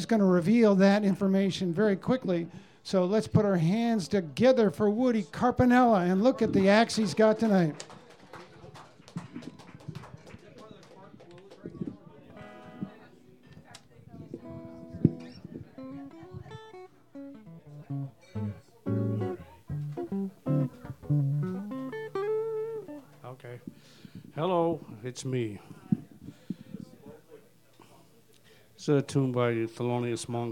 is going to reveal that information very quickly. So let's put our hands together for Woody Carpinella and look at the acts he's got tonight. Okay. Hello, it's me. It's a tune by Thelonious Monk.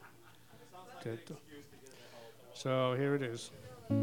So here it is.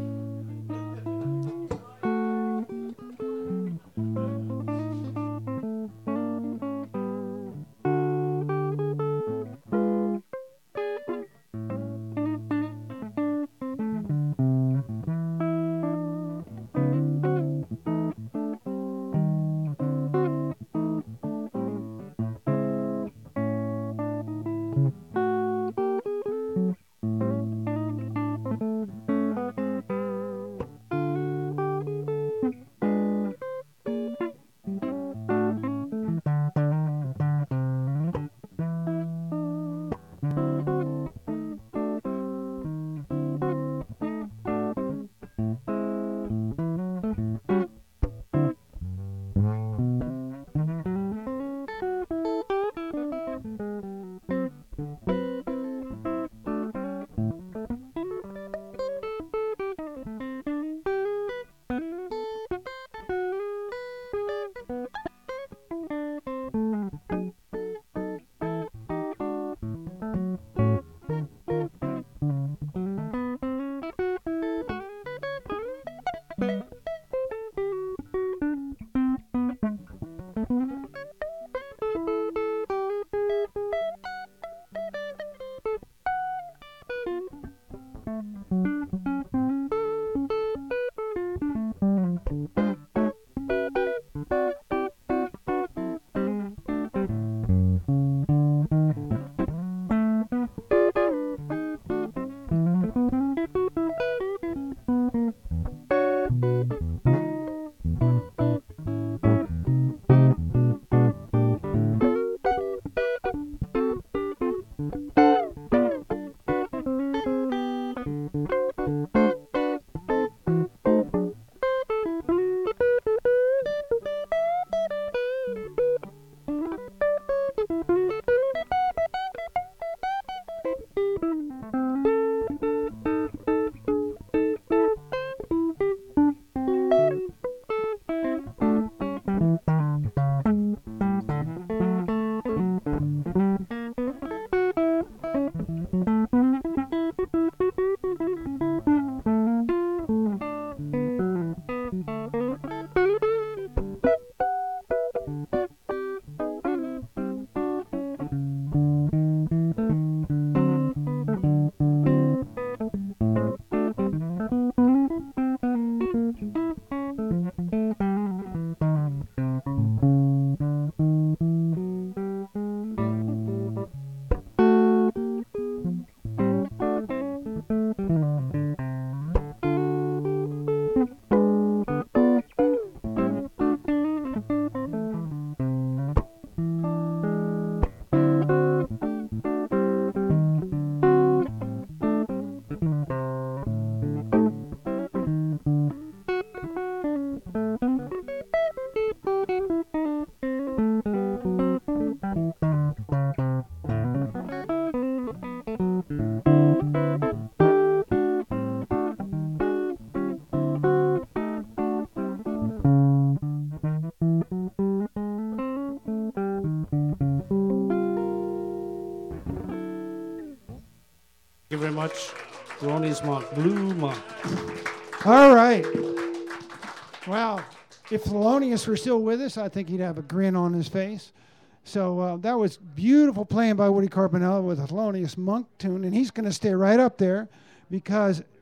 Thank you very much. Thelonious Monk, Blue Monk. All right. Wow. If Thelonious were still with us, I think he'd have a grin on his face. So that was beautiful playing by Woody Carpinella with a Thelonious Monk tune, and he's going to stay right up there because